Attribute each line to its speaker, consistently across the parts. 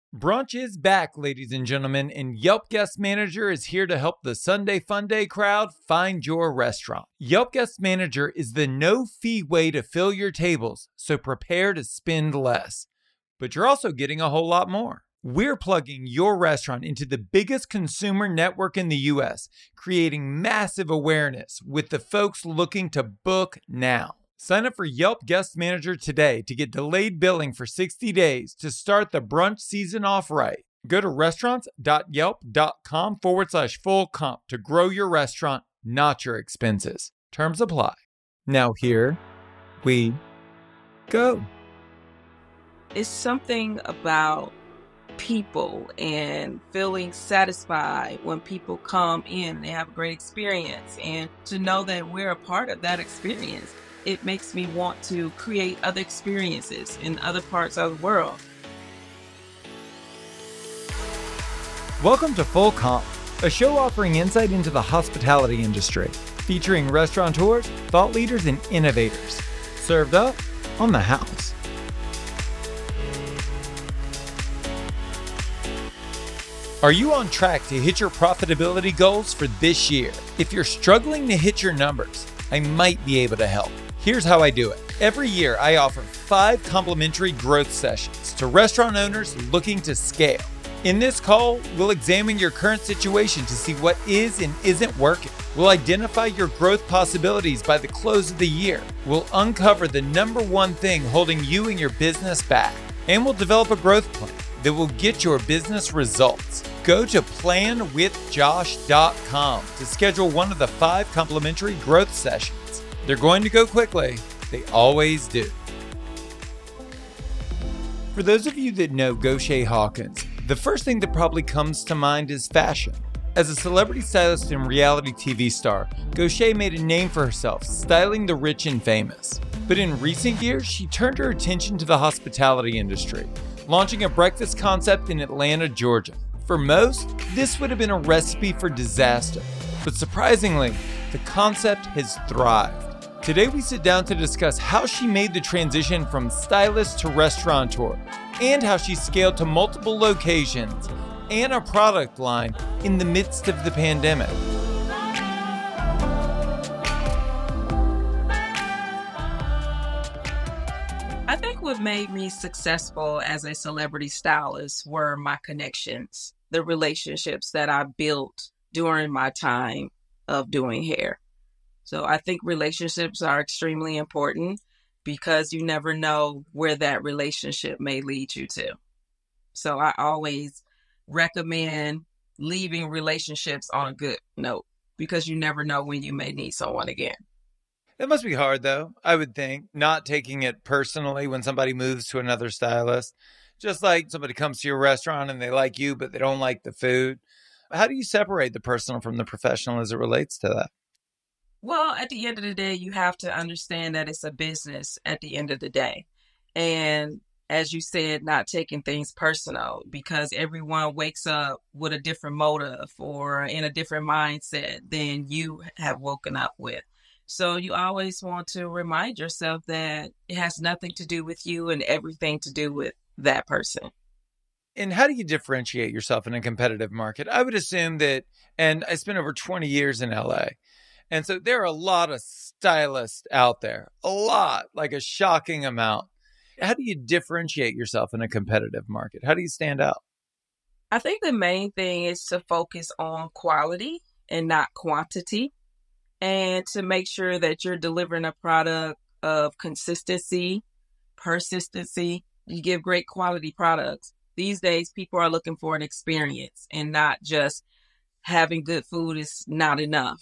Speaker 1: Brunch is back, ladies and gentlemen, and Yelp Guest Manager is here to help the Sunday Funday crowd find your restaurant. Yelp Guest Manager is the no-fee way to fill your tables, so prepare to spend less. But you're also getting a whole lot more. We're plugging your restaurant into the biggest consumer network in the U.S., creating massive awareness with the folks looking to book now. Sign up for Yelp Guest Manager today to get delayed billing for 60 days to start the brunch season off right. Go to restaurants.yelp.com/full comp to grow your restaurant, not your expenses. Terms apply. Now here we go.
Speaker 2: It's something about people and feeling satisfied when people come in and they have a great experience, and to know that we're a part of that experience. It makes me want to create other experiences in other parts of the world.
Speaker 1: Welcome to Full Comp, a show offering insight into the hospitality industry, featuring restaurateurs, thought leaders, and innovators. Served up on the house. Are you on track to hit your profitability goals for this year? If you're struggling to hit your numbers, I might be able to help. Here's how I do it. Every year, I offer 5 complimentary growth sessions to restaurant owners looking to scale. In this call, we'll examine your current situation to see what is and isn't working. We'll identify your growth possibilities by the close of the year. We'll uncover the number one thing holding you and your business back. And we'll develop a growth plan that will get your business results. Go to planwithjosh.com to schedule one of the 5 complimentary growth sessions. They're going to go quickly. They always do. For those of you that know Goshay Hawkins, the first thing that probably comes to mind is fashion. As a celebrity stylist and reality TV star, Goshay made a name for herself, styling the rich and famous. But in recent years, she turned her attention to the hospitality industry, launching a breakfast concept in Atlanta, Georgia. For most, this would have been a recipe for disaster. But surprisingly, the concept has thrived. Today we sit down to discuss how she made the transition from stylist to restaurateur, and how she scaled to multiple locations and a product line in the midst of the pandemic.
Speaker 2: I think what made me successful as a celebrity stylist were my connections, the relationships that I built during my time of doing hair. So I think relationships are extremely important because you never know where that relationship may lead you to. So I always recommend leaving relationships on a good note because you never know when you may need someone again.
Speaker 1: That must be hard, though, I would think, not taking it personally when somebody moves to another stylist. Just like somebody comes to your restaurant and they like you, but they don't like the food. How do you separate the personal from the professional as it relates to that?
Speaker 2: Well, at the end of the day, you have to understand that it's a business at the end of the day. And as you said, not taking things personal because everyone wakes up with a different motive or in a different mindset than you have woken up with. So you always want to remind yourself that it has nothing to do with you and everything to do with that person.
Speaker 1: And how do you differentiate yourself in a competitive market? I would assume that, and I spent over 20 years in LA. And so there are a lot of stylists out there, a lot, like a shocking amount. How do you differentiate yourself in a competitive market? How do you stand out?
Speaker 2: I think the main thing is to focus on quality and not quantity, and to make sure that you're delivering a product of consistency, persistency. You give great quality products. These days, people are looking for an experience and not just having good food is not enough.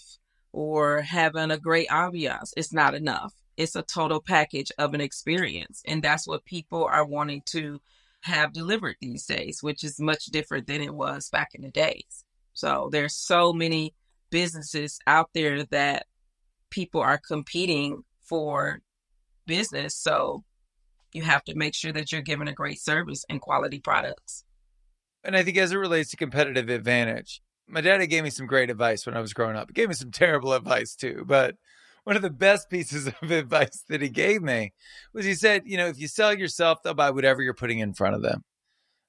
Speaker 2: Or having a great ambiance, it's not enough. It's a total package of an experience. And that's what people are wanting to have delivered these days, which is much different than it was back in the days. So there's so many businesses out there that people are competing for business. So you have to make sure that you're giving a great service and quality products.
Speaker 1: And I think as it relates to competitive advantage, my daddy gave me some great advice when I was growing up. He gave me some terrible advice too, but one of the best pieces of advice that he gave me was he said, if you sell yourself, they'll buy whatever you're putting in front of them.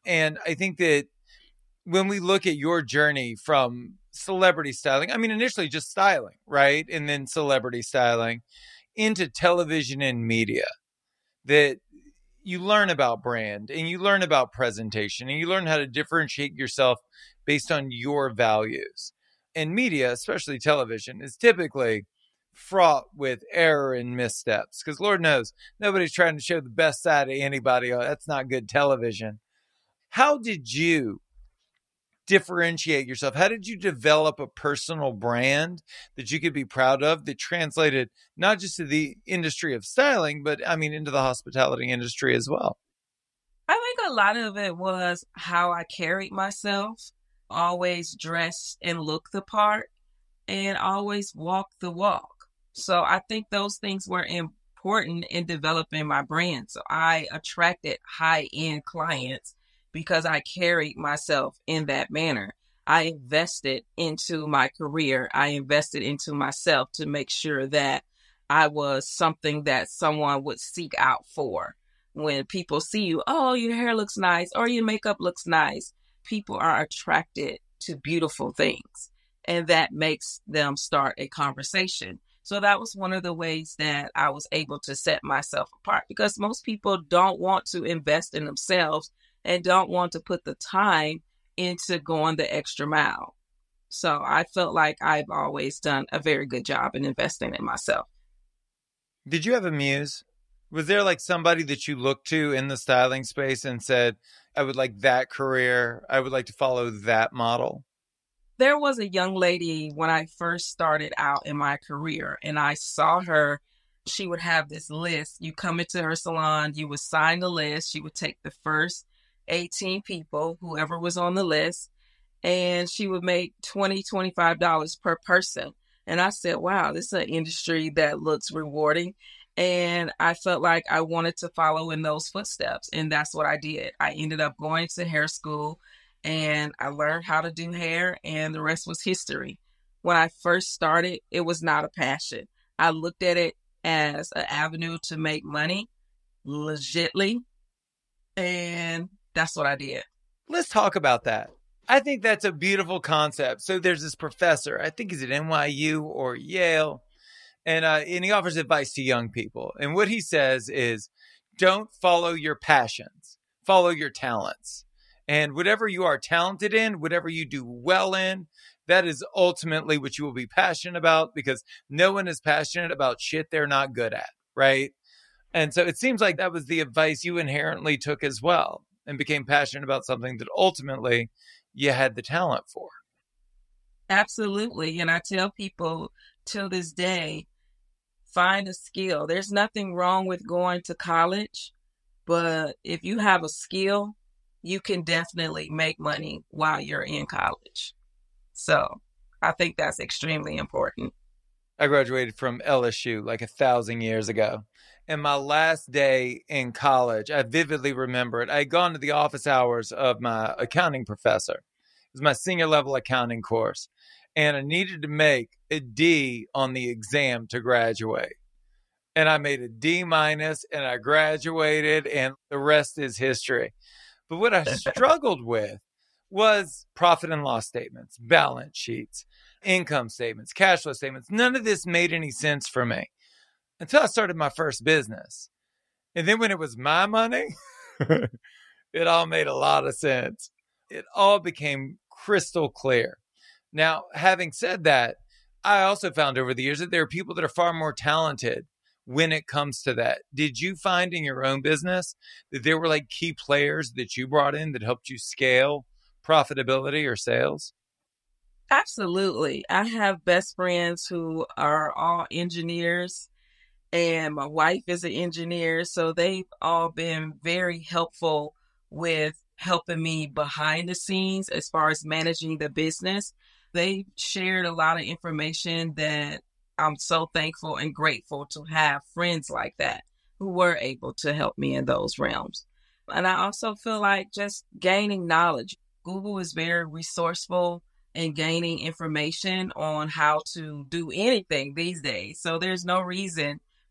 Speaker 1: And I think that when we look at your journey from celebrity styling, I mean, initially just styling, right? And then celebrity styling into television and media, that you learn about brand and you learn about presentation and you learn how to differentiate yourself based on your values. And media, especially television, is typically fraught with error and missteps because Lord knows nobody's trying to show the best side of anybody. Oh, that's not good television. How did you differentiate yourself? How did you develop a personal brand that you could be proud of that translated not just to the industry of styling, but I mean, into the hospitality industry as well?
Speaker 2: I think a lot of it was how I carried myself, always dressed and look the part, and always walk the walk. So I think those things were important in developing my brand. So I attracted high end clients because I carried myself in that manner. I invested into my career. I invested into myself to make sure that I was something that someone would seek out for. When people see you, oh, your hair looks nice or your makeup looks nice, people are attracted to beautiful things, and that makes them start a conversation. So that was one of the ways that I was able to set myself apart, because most people don't want to invest in themselves and don't want to put the time into going the extra mile. So I felt like I've always done a very good job in investing in myself.
Speaker 1: Did you have a muse? Was there like somebody that you looked to in the styling space and said, I would like that career, I would like to follow that model?
Speaker 2: There was a young lady when I first started out in my career, and I saw her. She would have this list. You come into her salon, you would sign the list. She would take the first 18 people, whoever was on the list, and she would make $25 per person. And I said, wow, this is an industry that looks rewarding. And I felt like I wanted to follow in those footsteps. And that's what I did. I ended up going to hair school and I learned how to do hair, and the rest was history. When I first started, it was not a passion. I looked at it as an avenue to make money legitly. And that's what I did.
Speaker 1: Let's talk about that. I think that's a beautiful concept. So there's this professor, I think he's at NYU or Yale, and he offers advice to young people. And what he says is, don't follow your passions, follow your talents. And whatever you are talented in, whatever you do well in, that is ultimately what you will be passionate about, because no one is passionate about shit they're not good at, right? And so it seems like that was the advice you inherently took as well and became passionate about something that ultimately you had the talent for.
Speaker 2: Absolutely. And I tell people till this day, find a skill. There's nothing wrong with going to college, but if you have a skill, you can definitely make money while you're in college. So I think that's extremely important.
Speaker 1: I graduated from LSU like 1,000 years ago. And my last day in college, I vividly remember it. I had gone to the office hours of my accounting professor. It was my senior level accounting course. And I needed to make a D on the exam to graduate. And I made a D minus and I graduated, and the rest is history. But what I struggled with was profit and loss statements, balance sheets, income statements, cash flow statements. None of this made any sense for me until I started my first business. And then when it was my money, it all made a lot of sense. It all became crystal clear. Now, having said that, I also found over the years that there are people that are far more talented when it comes to that. Did you find in your own business that there were like key players that you brought in that helped you scale profitability or sales?
Speaker 2: Absolutely. I have best friends who are all engineers, and my wife is an engineer. So they've all been very helpful with helping me behind the scenes as far as managing the business. They shared a lot of information that I'm so thankful and grateful to have friends like that who were able to help me in those realms. And I also feel like just gaining knowledge. Google is very resourceful in gaining information on how to do anything these days. So there's no reason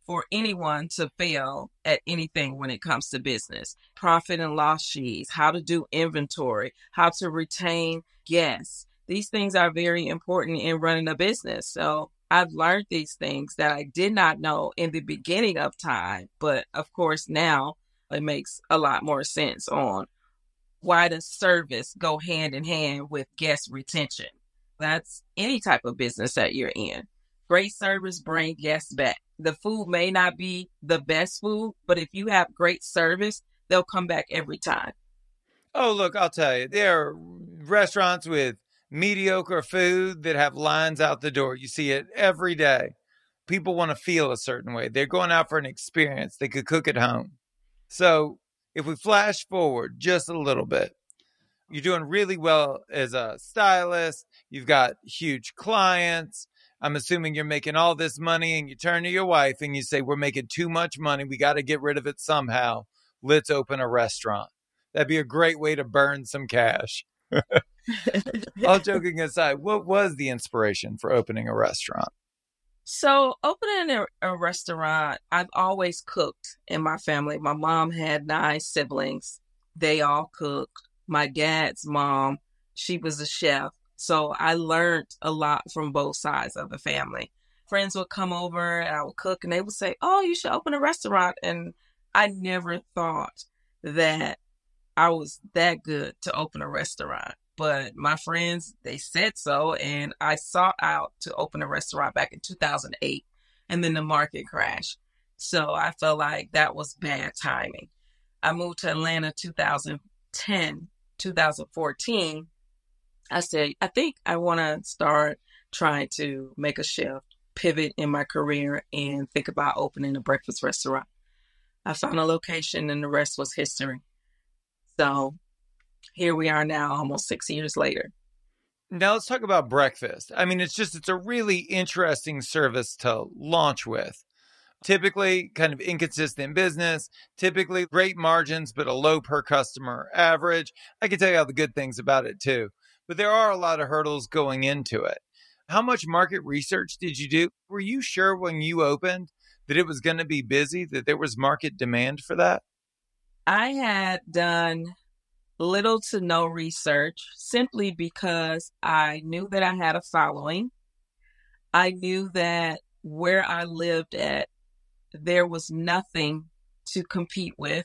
Speaker 2: for anyone to fail at anything when it comes to business. Profit and loss sheets, how to do inventory, how to retain guests. These things are very important in running a business. So I've learned these things that I did not know in the beginning of time. But of course, now it makes a lot more sense on why does service go hand in hand with guest retention. That's any type of business that you're in. Great service bring guests back. The food may not be the best food, but if you have great service, they'll come back every time.
Speaker 1: Oh, look, I'll tell you, there are restaurants with mediocre food that have lines out the door. You see it every day. People want to feel a certain way. They're going out for an experience. They could cook at home. So if we flash forward just a little bit, you're doing really well as a stylist. You've got huge clients. I'm assuming you're making all this money, and you turn to your wife and you say, we're making too much money. We got to get rid of it somehow. Let's open a restaurant. That'd be a great way to burn some cash. All joking aside, what was the inspiration for opening a restaurant?
Speaker 2: So opening a restaurant, I've always cooked in my family. My mom had 9 siblings. They all cooked. My dad's mom, she was a chef. So I learned a lot from both sides of the family. Friends would come over and I would cook and they would say, oh, you should open a restaurant. And I never thought that I was that good to open a restaurant. But my friends, they said so. And I sought out to open a restaurant back in 2008. And then the market crashed. So I felt like that was bad timing. I moved to Atlanta 2010, 2014. I said, I think I want to start trying to make a shift, pivot in my career, and think about opening a breakfast restaurant. I found a location and the rest was history. So here we are now, almost 6 years later.
Speaker 1: Now let's talk about breakfast. I mean, it's a really interesting service to launch with. Typically kind of inconsistent business, typically great margins, but a low per customer average. I can tell you all the good things about it too, but there are a lot of hurdles going into it. How much market research did you do? Were you sure when you opened that it was going to be busy, that there was market demand for that?
Speaker 2: I had done little to no research simply because I knew that I had a following. I knew that where I lived at, there was nothing to compete with.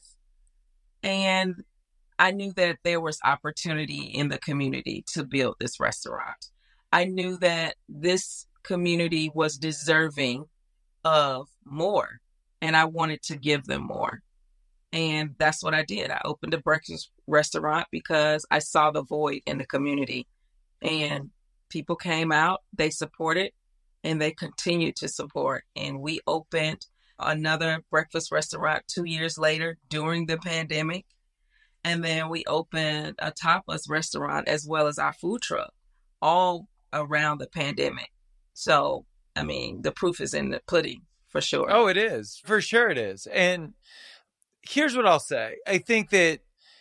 Speaker 2: And I knew that there was opportunity in the community to build this restaurant. I knew that this community was deserving of more, and I wanted to give them more. And that's what I did. I opened a breakfast restaurant because I saw the void in the community. And people came out, they supported, and they continued to support. And we opened another breakfast restaurant 2 years later during the pandemic. And then we opened a tapas restaurant as well as our food truck, all around the pandemic. So, I mean, the proof is in the pudding for sure.
Speaker 1: Oh, it is. For sure it is. And here's what I'll say. I think that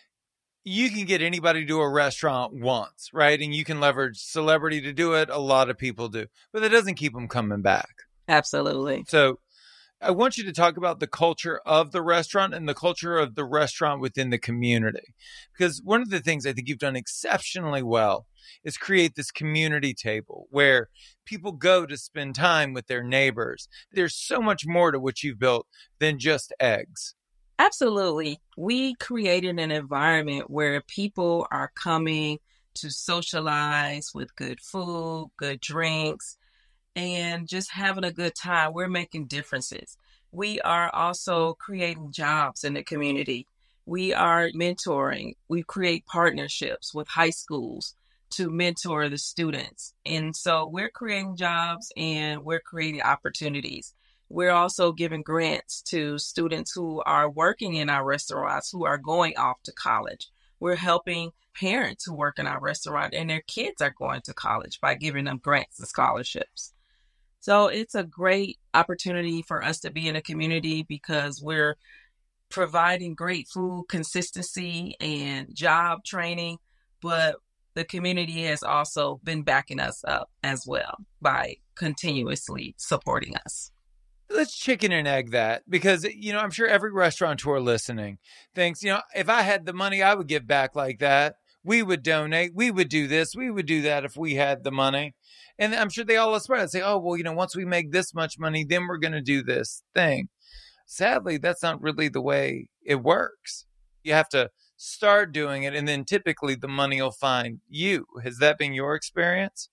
Speaker 1: you can get anybody to do a restaurant once, right? And you can leverage celebrity to do it. A lot of people do, but that doesn't keep them coming back.
Speaker 2: Absolutely.
Speaker 1: So I want you to talk about the culture of the restaurant and the culture of the restaurant within the community. Because one of the things I think you've done exceptionally well is create this community table where people go to spend time with their neighbors. There's so much more to what you've built than just eggs.
Speaker 2: Absolutely. We created an environment where people are coming to socialize with good food, good drinks, and just having a good time. We're making differences. We are also creating jobs in the community. We are mentoring. We create partnerships with high schools to mentor the students. And so we're creating jobs and we're creating opportunities. We're also giving grants to students who are working in our restaurants who are going off to college. We're helping parents who work in our restaurant and their kids are going to college by giving them grants and scholarships. So it's a great opportunity for us to be in a community because we're providing great food consistency and job training, but the community has also been backing us up as well by continuously supporting us.
Speaker 1: Let's chicken and egg that because, I'm sure every restaurateur listening thinks, if I had the money, I would give back like that. We would donate. We would do this. We would do that if we had the money. And I'm sure they all aspire to say, oh, well, once we make this much money, then we're going to do this thing. Sadly, that's not really the way it works. You have to start doing it, and then typically the money will find you. Has that been your experience?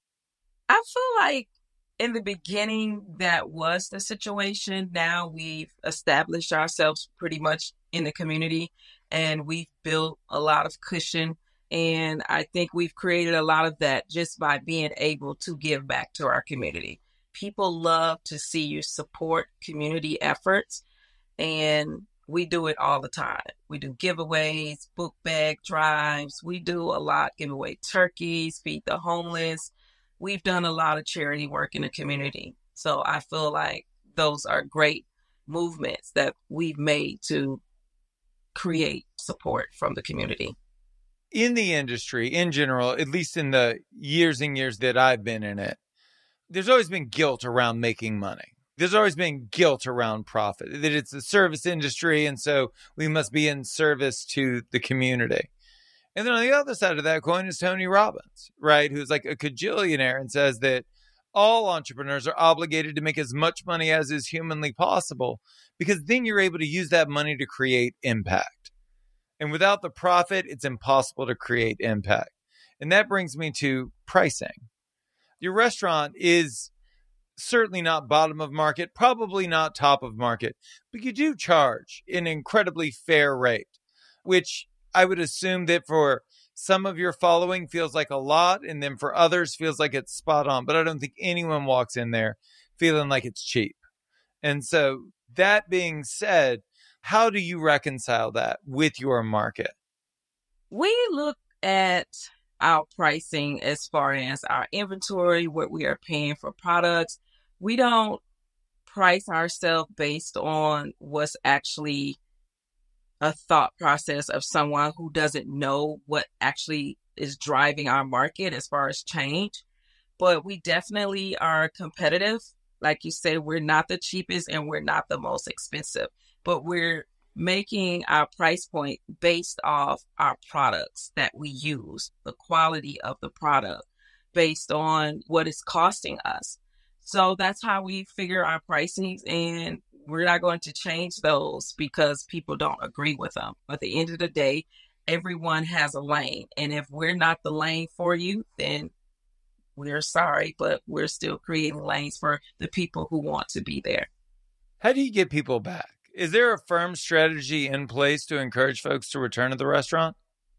Speaker 2: I feel like in the beginning, that was the situation. Now we've established ourselves pretty much in the community and we've built a lot of cushion. And I think we've created a lot of that just by being able to give back to our community. People love to see you support community efforts, and we do it all the time. We do giveaways, book bag drives. We do a lot, give away turkeys, feed the homeless. We've done a lot of charity work in the community. So I feel like those are great movements that we've made to create support from the community.
Speaker 1: In the industry in general, at least in the years and years that I've been in it, there's always been guilt around making money. There's always been guilt around profit, that it's a service industry. And so we must be in service to the community. And then on the other side of that coin is Tony Robbins, right? Who's like a cajillionaire and says that all entrepreneurs are obligated to make as much money as is humanly possible, because then you're able to use that money to create impact. And without the profit, it's impossible to create impact. And that brings me to pricing. Your restaurant is certainly not bottom of market, probably not top of market, but you do charge an incredibly fair rate, which I would assume that for some of your following feels like a lot, and then for others feels like it's spot on. But I don't think anyone walks in there feeling like it's cheap. And so that being said, how do you reconcile that with your market?
Speaker 2: We look at our pricing as far as our inventory, what we are paying for products. We don't price ourselves based on what's actually a thought process of someone who doesn't know what actually is driving our market as far as change. But we definitely are competitive. Like you said, we're not the cheapest and we're not the most expensive, but we're making our price point based off our products that we use, the quality of the product based on what it's costing us. So that's how we figure our pricings, and we're not going to change those because people don't agree with them. At the end of the day, everyone has a lane. And if we're not the lane for you, then we're sorry, but we're still creating lanes for the people who want to be there.
Speaker 1: How do you get people back? Is there a firm strategy in place to encourage folks to return to the restaurant?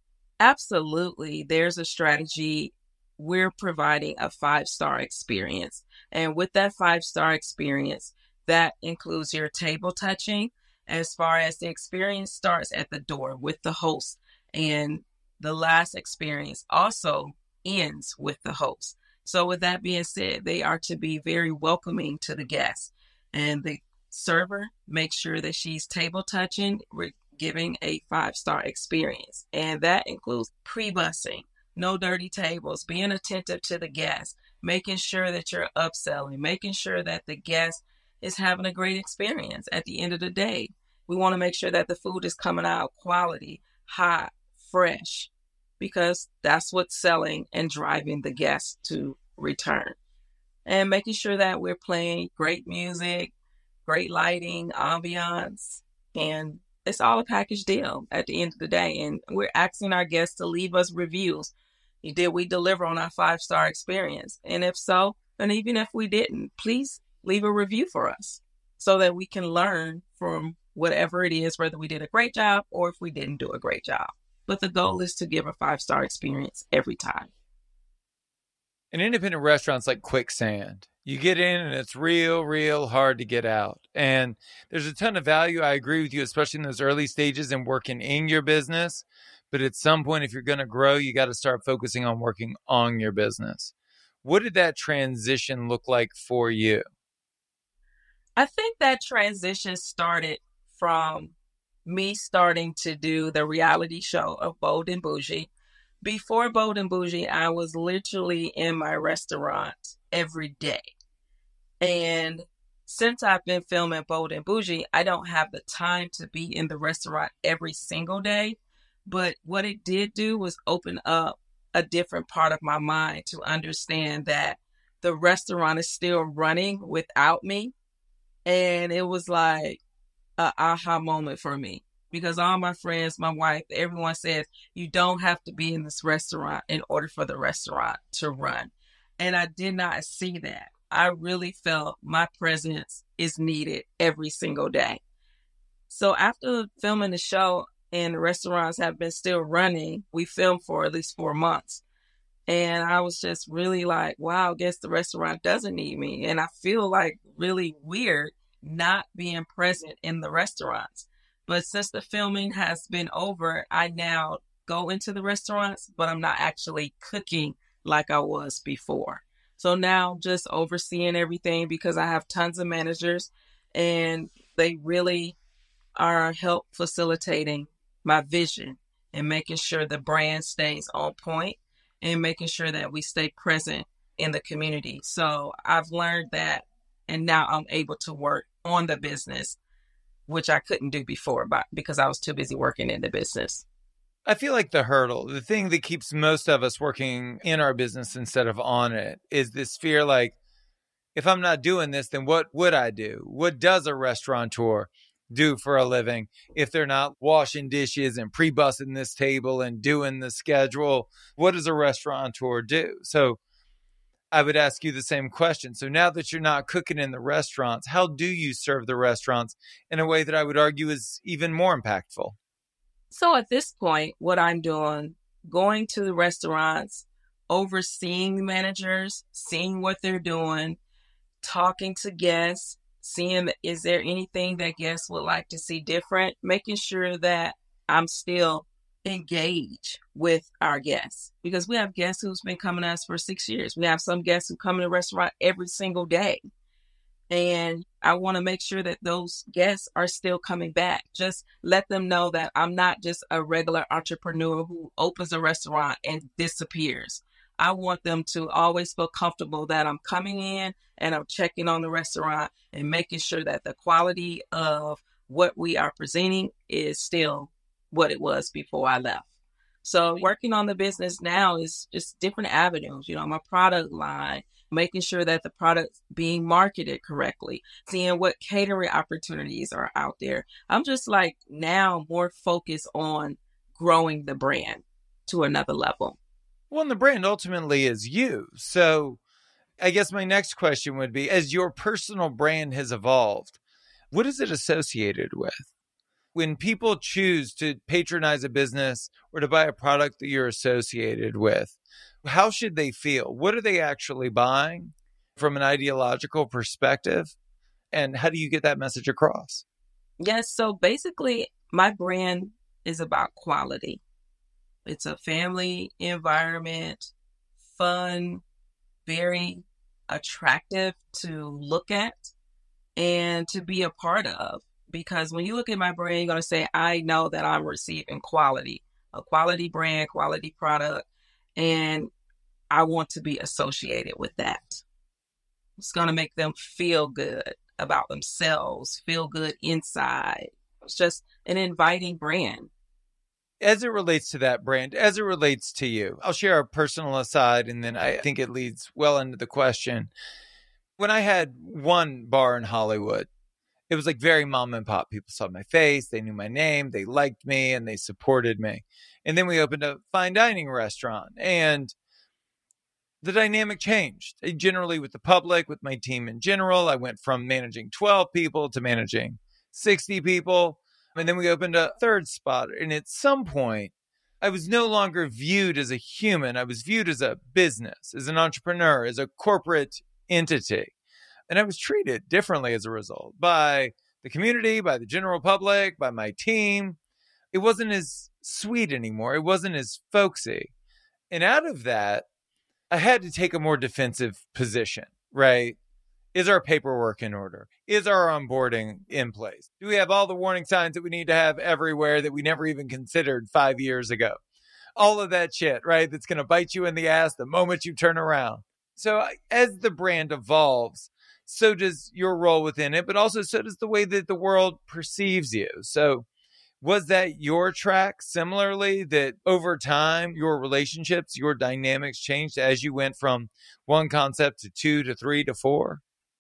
Speaker 2: Absolutely. There's a strategy. We're providing a 5-star experience. And with that 5-star experience, that includes your table touching, as far as the experience starts at the door with the host. And the last experience also ends with the host. So with that being said, they are to be very welcoming to the guests. And the server makes sure that she's table touching. We're giving a 5-star experience. And that includes pre-bussing, no dirty tables, being attentive to the guests, making sure that you're upselling, making sure that the guest is having a great experience. At the end of the day, we want to make sure that the food is coming out quality, hot, fresh, because that's what's selling and driving the guests to return. And making sure that we're playing great music, great lighting, ambiance, and it's all a package deal at the end of the day. And we're asking our guests to leave us reviews. Did we deliver on our 5-star experience? And if so, and even if we didn't, please leave a review for us so that we can learn from whatever it is, whether we did a great job or if we didn't do a great job. But the goal is to give a 5-star experience every time.
Speaker 1: An independent restaurant's like quicksand. You get in and it's real hard to get out. And there's a ton of value. I agree with you, especially in those early stages and working in your business. But at some point, if you're going to grow, you got to start focusing on working on your business. What did that transition look like for you?
Speaker 2: I think that transition started from me starting to do the reality show of Bold and Bougie. Before Bold and Bougie, I was literally in my restaurant every day. And since I've been filming Bold and Bougie, I don't have the time to be in the restaurant every single day. But what it did do was open up a different part of my mind to understand that the restaurant is still running without me. And it was like a aha moment for me because all my friends, my wife, everyone says you don't have to be in this restaurant in order for the restaurant to run. And I did not see that. I really felt my presence is needed every single day. So after filming the show and the restaurants have been still running, we filmed for at least 4 months. And I was just really like, wow, I guess the restaurant doesn't need me. And I feel like really weird not being present in the restaurants. But since the filming has been over, I now go into the restaurants, but I'm not actually cooking like I was before. So now I'm just overseeing everything because I have tons of managers and they really are help facilitating my vision and making sure the brand stays on point and making sure that we stay present in the community. So I've learned that, and now I'm able to work on the business, which I couldn't do before because I was too busy working in the business.
Speaker 1: I feel like the hurdle, the thing that keeps most of us working in our business instead of on it, is this fear like, if I'm not doing this, then what would I do? What does a restaurateur do for a living if they're not washing dishes and pre-bussing this table and doing the schedule? What does a restaurateur do? So I would ask you the same question. So now that you're not cooking in the restaurants, how do you serve the restaurants in a way that I would argue is even more impactful?
Speaker 2: So at this point, what I'm doing, going to the restaurants, overseeing the managers, seeing what they're doing, talking to guests, seeing is there anything that guests would like to see different, making sure that I'm still engaged with our guests because we have guests who's been coming to us for 6 years. We have some guests who come to the restaurant every single day. And I want to make sure that those guests are still coming back. Just let them know that I'm not just a regular entrepreneur who opens a restaurant and disappears. I want them to always feel comfortable that I'm coming in and I'm checking on the restaurant and making sure that the quality of what we are presenting is still what it was before I left. So working on the business now is just different avenues, my product line, making sure that the product's being marketed correctly, seeing what catering opportunities are out there. I'm just like now more focused on growing the brand to another level.
Speaker 1: Well, and the brand ultimately is you. So I guess my next question would be, as your personal brand has evolved, what is it associated with? When people choose to patronize a business or to buy a product that you're associated with, how should they feel? What are they actually buying from an ideological perspective? And how do you get that message across?
Speaker 2: Yes. So basically, my brand is about quality. It's a family environment, fun, very attractive to look at and to be a part of. Because when you look at my brand, you're going to say, I know that I'm receiving quality, a quality brand, quality product, and I want to be associated with that. It's going to make them feel good about themselves, feel good inside. It's just an inviting brand.
Speaker 1: As it relates to that brand, as it relates to you, I'll share a personal aside, and then I think it leads well into the question. When I had one bar in Hollywood, it was like very mom and pop. People saw my face, they knew my name, they liked me, and they supported me. And then we opened a fine dining restaurant, and the dynamic changed. Generally with the public, with my team in general, I went from managing 12 people to managing 60 people. And then we opened a third spot. And at some point, I was no longer viewed as a human. I was viewed as a business, as an entrepreneur, as a corporate entity. And I was treated differently as a result by the community, by the general public, by my team. It wasn't as sweet anymore. It wasn't as folksy. And out of that, I had to take a more defensive position, right? Is our paperwork in order? Is our onboarding in place? Do we have all the warning signs that we need to have everywhere that we never even considered 5 years ago? All of that shit, right? That's going to bite you in the ass the moment you turn around. So as the brand evolves, so does your role within it, but also so does the way that the world perceives you. So was that your track similarly, that over time, your relationships, your dynamics changed as you went from one concept to two to three to four?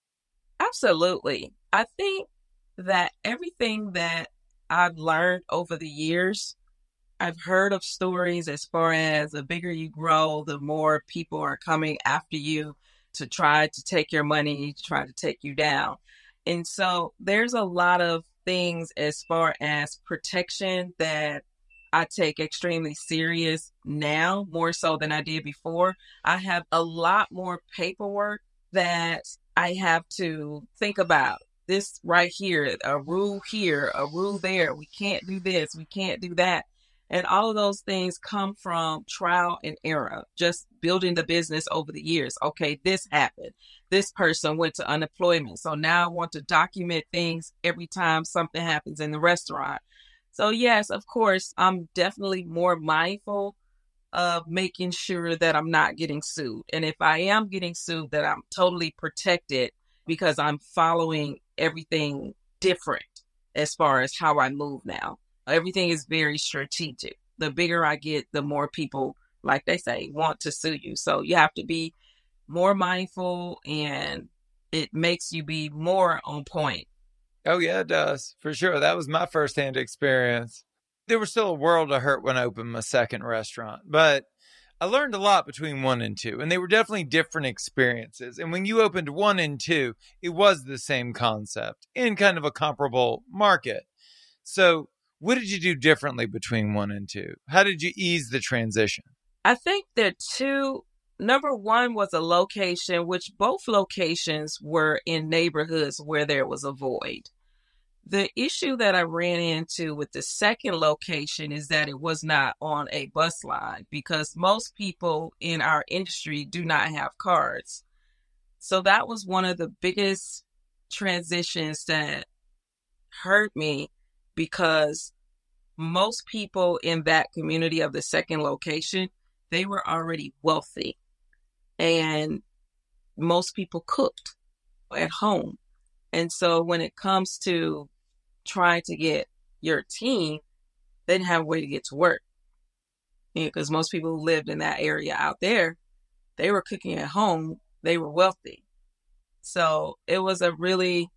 Speaker 2: Absolutely. I think that everything that I've learned over the years, I've heard of stories as far as the bigger you grow, the more people are coming after you to try to take your money, to try to take you down. And so there's a lot of things as far as protection that I take extremely serious now, more so than I did before. I have a lot more paperwork that I have to think about. This right here, a rule here, a rule there. We can't do this, we can't do that. And all of those things come from trial and error, just building the business over the years. Okay, this happened. This person went to unemployment. So now I want to document things every time something happens in the restaurant. So, yes, of course, I'm definitely more mindful of making sure that I'm not getting sued. And if I am getting sued, that I'm totally protected because I'm following everything different as far as how I move now. Everything is very strategic. The bigger I get, the more people, like they say, want to sue you. So you have to be more mindful, and it makes you be more on point.
Speaker 1: Oh, yeah, it does. For sure. That was my firsthand experience. There was still a world of hurt when I opened my second restaurant, but I learned a lot between one and two, and they were definitely different experiences. And when you opened one and two, it was the same concept in kind of a comparable market. So, what did you do differently between one and two? How did you ease the transition?
Speaker 2: I think that number one was a location, which both locations were in neighborhoods where there was a void. The issue that I ran into with the second location is that it was not on a bus line because most people in our industry do not have cards. So that was one of the biggest transitions that hurt me because most people in that community of the second location, they were already wealthy, and most people cooked at home. And so when it comes to trying to get your team, they didn't have a way to get to work. Because most people who lived in that area out there, they were cooking at home, they were wealthy. So it was a really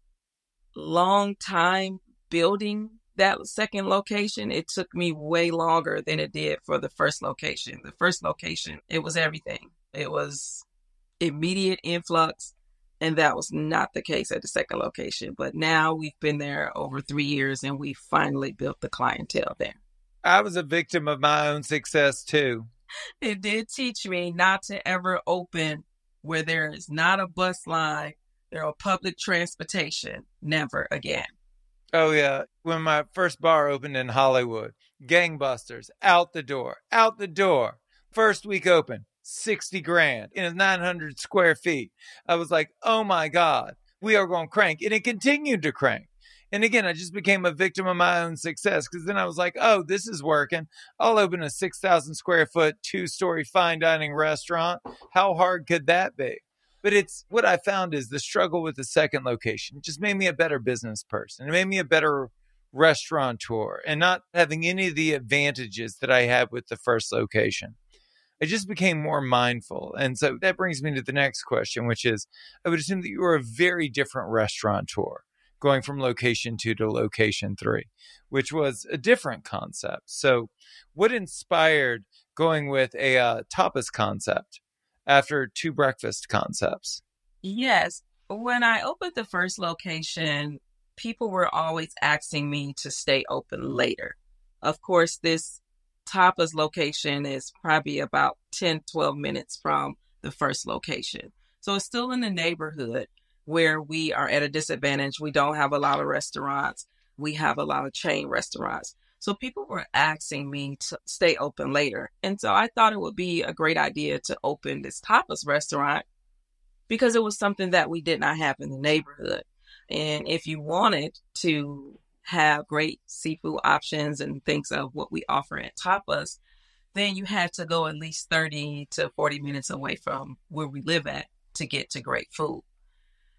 Speaker 2: long time building that second location. It took me way longer than it did for the first location. The first location, it was everything. It was immediate influx, and that was not the case at the second location. But now we've been there over 3 years, and we finally built the clientele there.
Speaker 1: I was a victim of my own success too.
Speaker 2: It did teach me not to ever open where there is not a bus line, there are public transportation. Never again.
Speaker 1: Oh, yeah. When my first bar opened in Hollywood, gangbusters, out the door, out the door. First week open, 60 grand in 900 square feet. I was like, oh my God, we are going to crank. And it continued to crank. And again, I just became a victim of my own success because then I was like, oh, this is working. I'll open a 6,000 square foot, 2-story fine dining restaurant. How hard could that be? But it's what I found is the struggle with the second location. It just made me a better business person. It made me a better restaurateur, and not having any of the advantages that I had with the first location. I just became more mindful. And so that brings me to the next question, which is, I would assume that you were a very different restaurateur going from location 2 to location 3, which was a different concept. So what inspired going with a tapas concept after 2 breakfast concepts?
Speaker 2: Yes. When I opened the first location, people were always asking me to stay open later. Of course, this tapas location is probably about 10, 12 minutes from the first location. So it's still in the neighborhood where we are at a disadvantage. We don't have a lot of restaurants. We have a lot of chain restaurants. So people were asking me to stay open later. And so I thought it would be a great idea to open this tapas restaurant because it was something that we did not have in the neighborhood. And if you wanted to have great seafood options and things of what we offer at tapas, then you had to go at least 30 to 40 minutes away from where we live at to get to great food.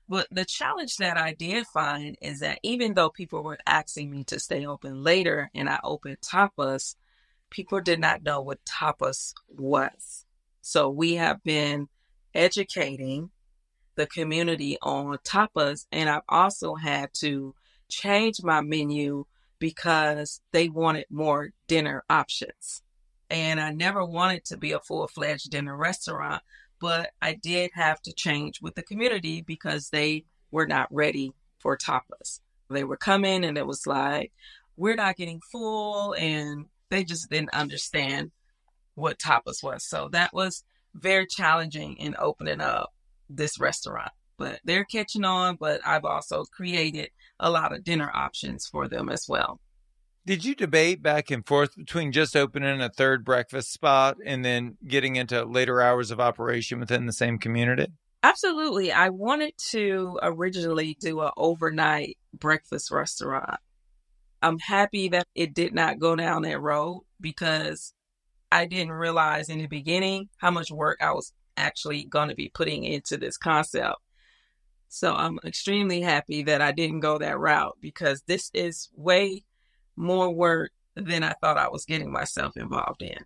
Speaker 2: But the challenge that I did find is that even though people were asking me to stay open later and I opened tapas, people did not know what tapas was. So we have been educating the community on tapas, and I've also had to change my menu because they wanted more dinner options. And I never wanted to be a full-fledged dinner restaurant, but I did have to change with the community because they were not ready for tapas. They were coming and it was like, we're not getting full, and they just didn't understand what tapas was. So that was very challenging in opening up this restaurant. But they're catching on, but I've also created a lot of dinner options for them as well.
Speaker 1: Did you debate back and forth between just opening a third breakfast spot and then getting into later hours of operation within the same community?
Speaker 2: Absolutely. I wanted to originally do an overnight breakfast restaurant. I'm happy that it did not go down that road because I didn't realize in the beginning how much work I was actually going to be putting into this concept. So I'm extremely happy that I didn't go that route because this is way more work than I thought I was getting myself involved in.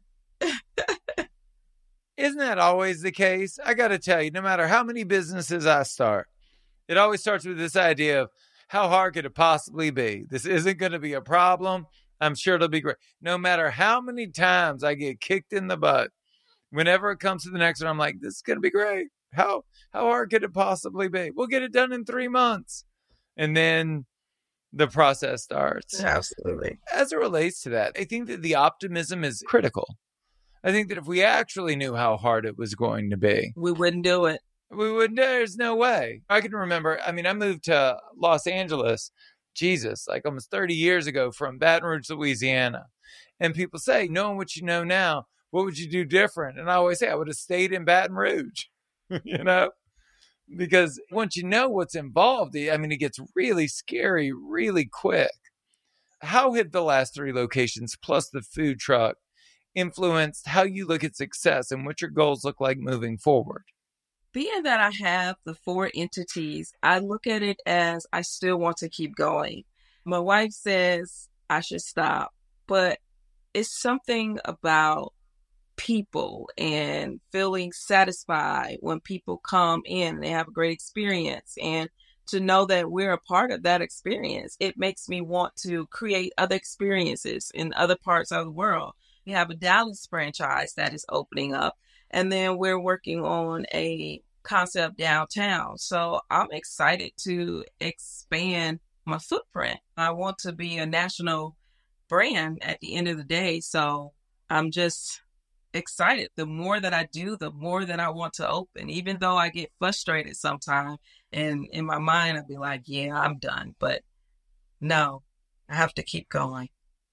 Speaker 1: Isn't that always the case? I got to tell you, no matter how many businesses I start, it always starts with this idea of how hard could it possibly be? This isn't going to be a problem. I'm sure it'll be great. No matter how many times I get kicked in the butt, whenever it comes to the next one, I'm like, this is going to be great. How hard could it possibly be? We'll get it done in 3 months. And then the process starts.
Speaker 2: Absolutely.
Speaker 1: As it relates to that, I think that the optimism is critical. I think that if we actually knew how hard it was going to be,
Speaker 2: we wouldn't do it.
Speaker 1: There's no way. I can remember, I moved to Los Angeles, like almost 30 years ago from Baton Rouge, Louisiana. And people say, knowing what you know now, what would you do different? And I always say, I would have stayed in Baton Rouge, because once you know what's involved, it gets really scary really quick. How have the last 3 locations plus the food truck influenced how you look at success and what your goals look like moving forward?
Speaker 2: Being that I have the 4 entities, I look at it as I still want to keep going. My wife says I should stop, but it's something about people and feeling satisfied when people come in and they have a great experience, and to know that we're a part of that experience, it makes me want to create other experiences in other parts of the world. We have a Dallas franchise that is opening up, and then we're working on a concept downtown. So I'm excited to expand my footprint. I want to be a national brand at the end of the day. So I'm just excited. The more that I do, the more that I want to open, even though I get frustrated sometimes. And in my mind, I'll be like, yeah, I'm done. But no, I have to keep going.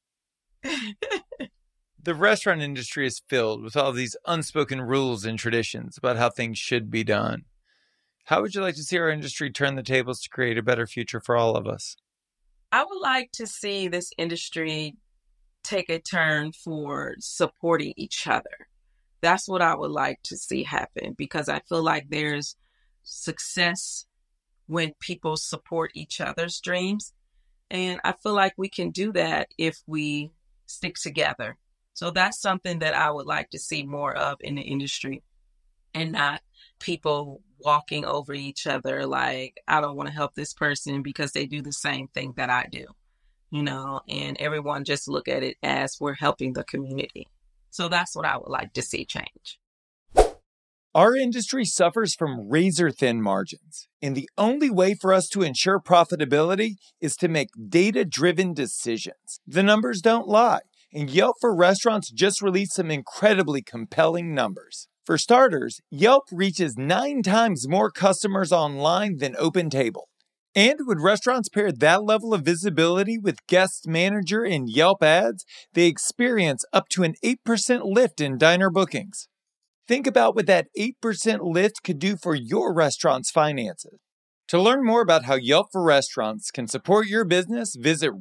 Speaker 1: The restaurant industry is filled with all these unspoken rules and traditions about how things should be done. How would you like to see our industry turn the tables to create a better future for all of us?
Speaker 2: I would like to see this industry take a turn for supporting each other. That's what I would like to see happen, because I feel like there's success when people support each other's dreams. And I feel like we can do that if we stick together. So that's something that I would like to see more of in the industry, and not people walking over each other like, I don't want to help this person because they do the same thing that I do, and everyone just look at it as we're helping the community. So that's what I would like to see change.
Speaker 1: Our industry suffers from razor-thin margins, and the only way for us to ensure profitability is to make data-driven decisions. The numbers don't lie. And Yelp for Restaurants just released some incredibly compelling numbers. For starters, Yelp reaches 9 times more customers online than OpenTable. And when restaurants pair that level of visibility with Guest Manager and Yelp ads, they experience up to an 8% lift in diner bookings. Think about what that 8% lift could do for your restaurant's finances. To learn more about how Yelp for Restaurants can support your business, visit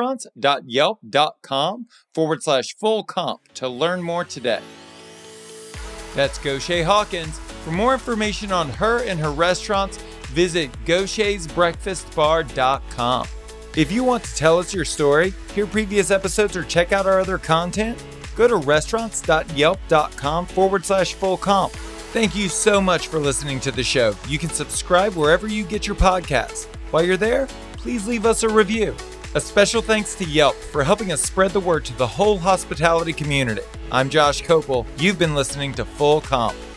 Speaker 1: restaurants.yelp.com/full comp to learn more today. That's Goshay Hawkins. For more information on her and her restaurants, visit gauchersbreakfastbar.com. If you want to tell us your story, hear previous episodes, or check out our other content, go to restaurants.yelp.com/fullcomp. Thank you so much for listening to the show. You can subscribe wherever you get your podcasts. While you're there, please leave us a review. A special thanks to Yelp for helping us spread the word to the whole hospitality community. I'm Josh Copel. You've been listening to Full Comp.